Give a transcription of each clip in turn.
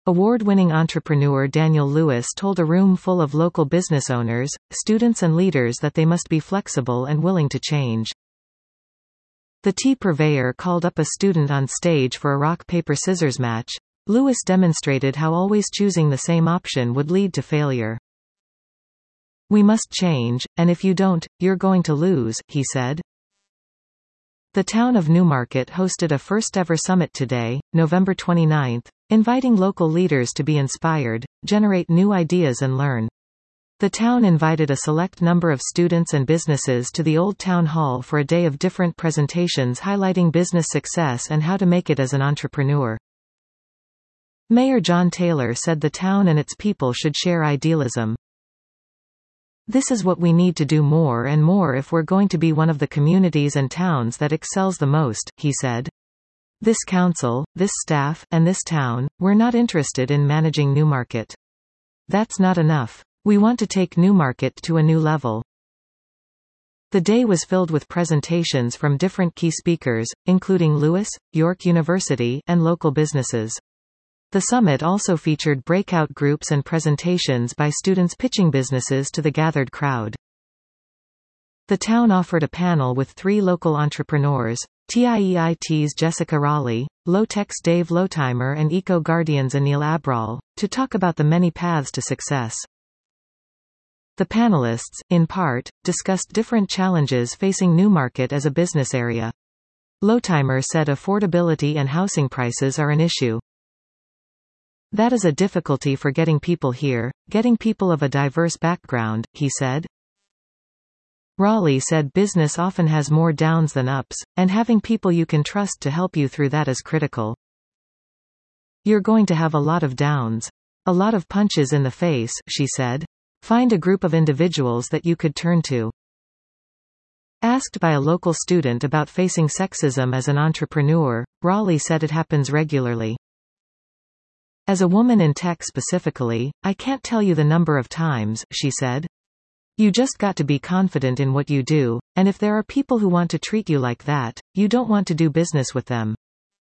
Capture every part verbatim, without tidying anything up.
Award-winning entrepreneur Daniel Lewis told a room full of local business owners, students and leaders that they must be flexible and willing to change. The tea purveyor called up a student on stage for a rock-paper-scissors match. Lewis demonstrated how always choosing the same option would lead to failure. "We must change, and if you don't, you're going to lose," he said. The town of Newmarket hosted a first-ever summit today, November twenty-ninth, inviting local leaders to be inspired, generate new ideas and learn. The town invited a select number of students and businesses to the Old Town Hall for a day of different presentations highlighting business success and how to make it as an entrepreneur. Mayor John Taylor said the town and its people should share idealism. "This is what we need to do more and more if we're going to be one of the communities and towns that excels the most," he said. "This council, this staff, and this town, we're not interested in managing Newmarket. That's not enough. We want to take Newmarket to a new level." The day was filled with presentations from different key speakers, including Lewis, York University, and local businesses. The summit also featured breakout groups and presentations by students pitching businesses to the gathered crowd. The town offered a panel with three local entrepreneurs, TIEIT's Jessica Raleigh, Low-Tech's Dave Lotimer and Eco Guardian's Anil Abral, to talk about the many paths to success. The panelists, in part, discussed different challenges facing Newmarket as a business area. Lotimer said affordability and housing prices are an issue. "That is a difficulty for getting people here, getting people of a diverse background," he said. Raleigh said business often has more downs than ups, and having people you can trust to help you through that is critical. "You're going to have a lot of downs. A lot of punches in the face," she said. "Find a group of individuals that you could turn to." Asked by a local student about facing sexism as an entrepreneur, Raleigh said it happens regularly. "As a woman in tech specifically, I can't tell you the number of times," she said. "You just got to be confident in what you do, and if there are people who want to treat you like that, you don't want to do business with them."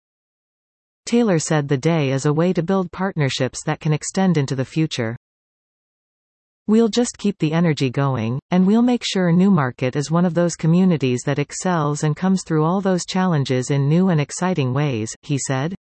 Taylor said the day is a way to build partnerships that can extend into the future. "We'll just keep the energy going, and we'll make sure Newmarket is one of those communities that excels and comes through all those challenges in new and exciting ways," he said.